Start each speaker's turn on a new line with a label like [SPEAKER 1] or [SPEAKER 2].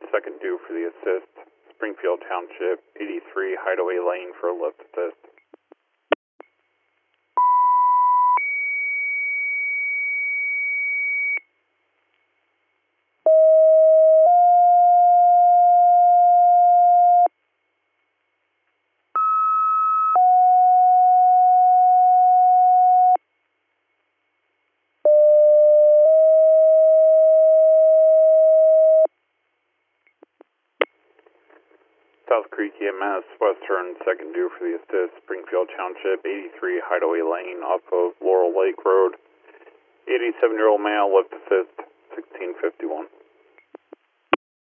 [SPEAKER 1] second due for the assist. Springfield Township, 83 Hideaway Lane for a lift assist. South Creek EMS, Western, second due for the assist. Springfield Township, 83 Hideaway Lane off of Laurel Lake Road. 87-year-old male, lift assist